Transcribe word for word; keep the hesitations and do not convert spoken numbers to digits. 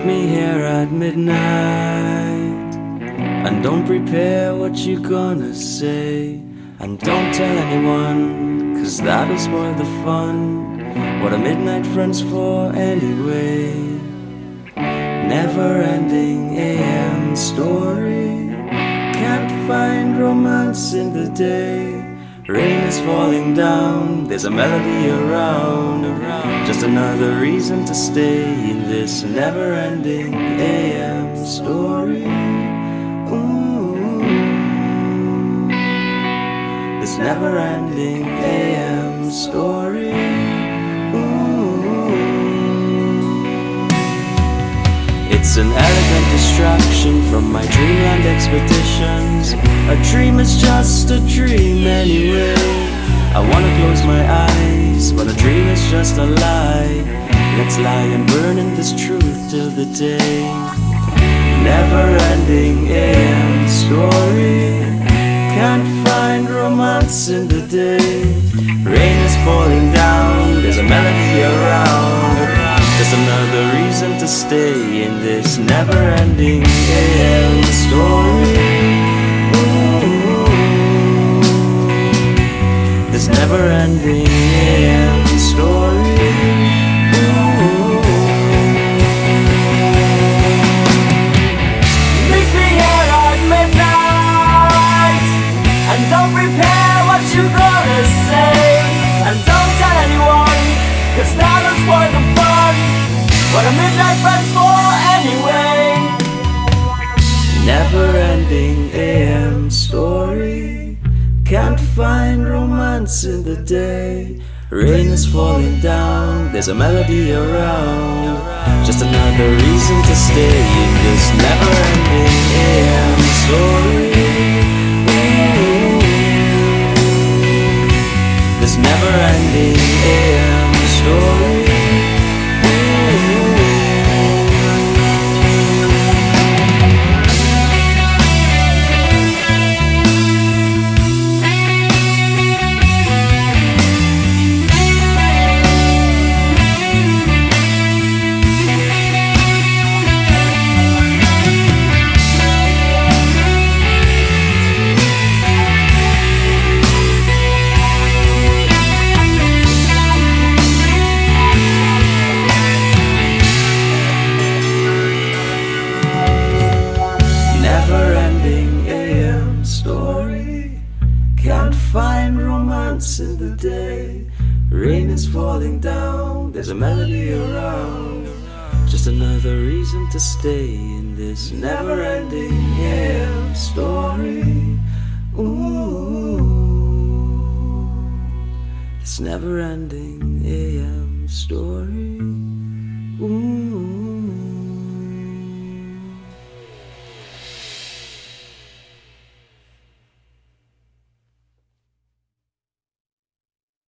me here at midnight, and don't prepare what you're gonna say, and don't tell anyone, cause that'll spoil the fun. What are midnight friends for anyway? Never-ending A M story. Can't find romance in the day. Rain is falling down, there's a melody around, around. Just another reason to stay in this never-ending A M story. Ooh. This never-ending A M story. Ooh. It's an elegant distraction from my dreamland expeditions. A dream is just a dream anyway. I wanna close my eyes, but a dream is just a lie. Let's lie and burn in this truth till the day. Never-ending A M story. Can't find romance in the day. Rain is falling down, there's a melody around. Just another reason to stay in this never-ending A M story. This never-ending A M story. Meet me here at midnight, and don't prepare what you're gonna say, and don't tell anyone, cause that'll spoil the fun. What are midnight friends for anyway? Never-ending A M story. Can't find romance in the day. Rain is falling down, there's a melody around. Just another reason to stay in this never-ending A M story. Ooh. This never-ending A M story. Can't find romance in the day. Rain is falling down, there's a melody around. Just another reason to stay in this never-ending A M story. Ooh, this never-ending A M story.